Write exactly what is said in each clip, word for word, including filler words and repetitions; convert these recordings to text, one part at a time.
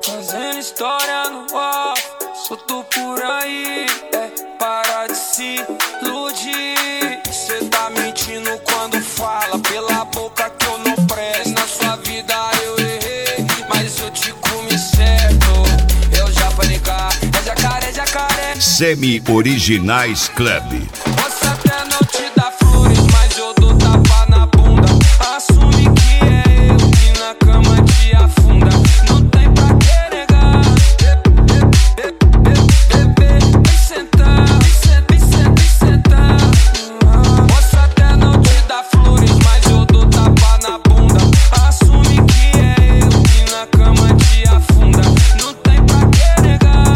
Fazendo história no off, solto por aí. É, para de se iludir. Cê tá mentindo quando fala pela boca que eu não presto. Na sua vida eu errei, mas eu te comi certo. Eu já falei cá, é jacaré, jacaré. Semi Originais Club. Posso até não te dar flores, mas eu dou tapa na bunda. Assume que é eu que na cama te afunda. Não tem pra que negar. Bebê, vem sentar, vem sentar, vem sentar. Posso até não te dar flores, mas eu dou tapa na bunda. Assume que é eu que na cama te afunda. Não tem pra que negar.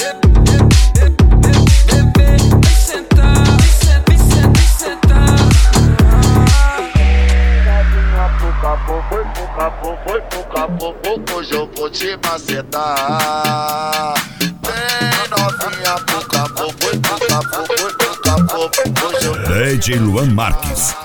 Bebê, vem sentar, vem sentar, vem sentar, vem sentar. Foi pro capô, foi pro capô, hoje eu vou te macetar. Vem novinha pro capô, foi pro capô, foi pro capô, hoje eu vou D J Luan Marques.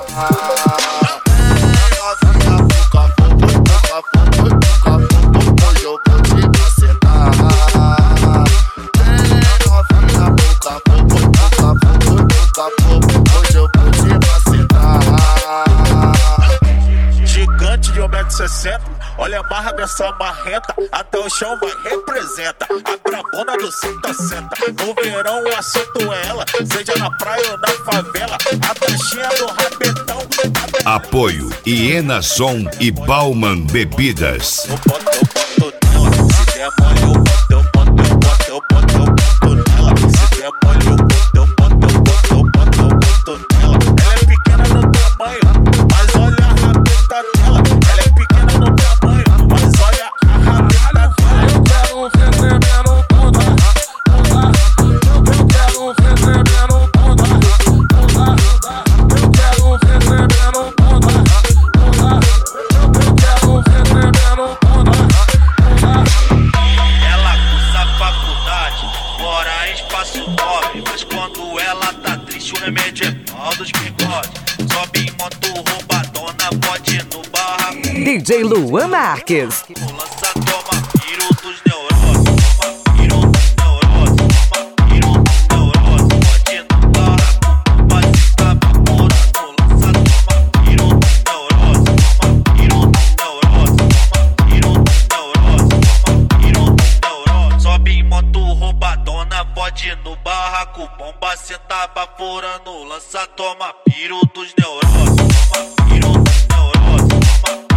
Gigante de um metro e sessenta, olha a barra dessa marreta, até o chão vai, representa a brabona do senta-senta. No verão o assunto é ela, seja na praia ou na favela, a taxinha do rabetão. Apoio Iena Som e Bauman Bebidas. Eu boto, eu boto nela, se der mole eu boto, eu boto, eu boto, eu boto, eu boto nela. Se der mole eu boto, eu boto, eu boto, eu boto, eu boto nela. Ela é pequena no tamanho, mas olha a rabeta dela. Ela é pequena no tamanho, mas olha a rabeta dela. Eu quero ver tremendo bunda, bunda. Eu quero ver tremendo bunda, bunda. Eu quero ver tremendo bunda, bunda. Eu quero ver tremendo bunda, bunda. Ela cursa faculdade, mora em espaço nobre, mas quando ela tá triste o remédio é pau dos bigodes. Sobe em moto roubadona, pode ir no barraco. D J Luan Marques. Lança, toma piro dos neuroses, toma piro dos neuroses, toma piro dos neuroses. Pode ir no barraco, pode estar baforando. Lança, toma piro dos neuroses, toma piro dos neuroses, toma piro dos neuroses, toma piro dos neuroses. Sobe em moto roubadona, pode ir no barraco, bomba senta baforando. Lança, toma piro dos neuroses, toma piro dos neuroses, toma